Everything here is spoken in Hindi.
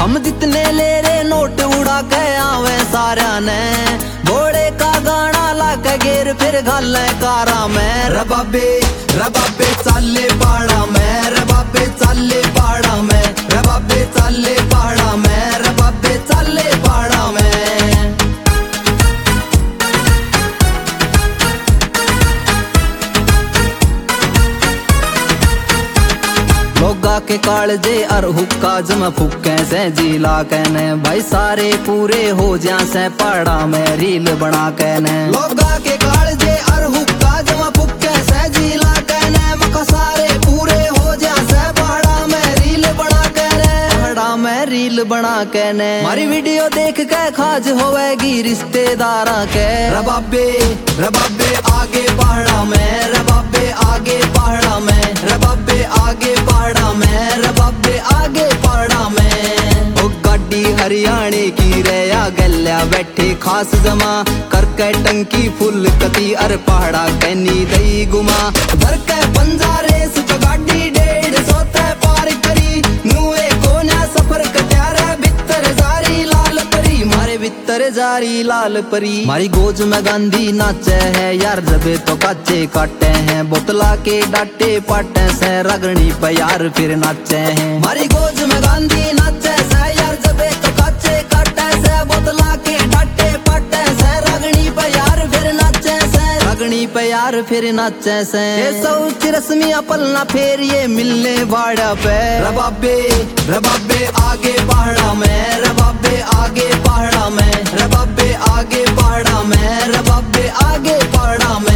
हम जितने ले रे नोट उड़ा के आवे सारा ने, घोड़े का गाना ला के गेर फिर घाले कारा में। रबाबे रबाबे चाले पहाड़ा में, रबाबे चाले पहाड़ा में, रबाबे चाले पहाड़ा में, रबाबे चाले पहाड़ा में। लोगा के कालजे अर हुक्का जम फुक्के से जिला कहने, भाई सारे पूरे हो जा से पहाड़ा में रील बना कहने। लोगा के कालजे अर हुक्का जम फुक्के से जिला कहने, मका सारे पूरे हो जा से पहाड़ा में रील बना कहने, पहाड़ा में रील बना कहने। हमारी वीडियो देख के खाज होवेगी रिश्तेदारा के। रबाबे रबाबे आगे पहाड़ा में, रबाबे आगे पहाड़ा में, रबाबे आगे पहाड़ा में, रबाबे आगे पहाड़ा में। ओ गाड़ी हरियाणे की रे या गल्या बैठे खास जमा, करके टंकी फुल कती अर पहाड़ा कहनी दई गुमा। भर के बंजारे सुच गाड़ी 150 ते पार करी, नुए कोन्या सफर कट्यारा भीतर जारी लाल परी, मारे भीतर जारी लाल परी। मारी गोज में गांधी नाचे है यार, जबे तो काचे काटे हैं, बोतला के डाटे पाटे से रगड़ी पे यार फिर नाचे हैं। मारी गोज में गांधी नाचे से यार, जबे तो काचे काटे से, बोतला के डाटे पाटे से रगड़ी पे यार फिर नाचे से, रगड़ी पे यार फिर नाचे से। ये सब रस्मी अपलना फेर ये मिलने भाड़ा पे। रबाबे रबाबे आगे पहाड़ा में, रबाबे आगे पहाड़ा में, रबाबे आगे पहाड़ा में, रबाबे आगे पहाड़ा में।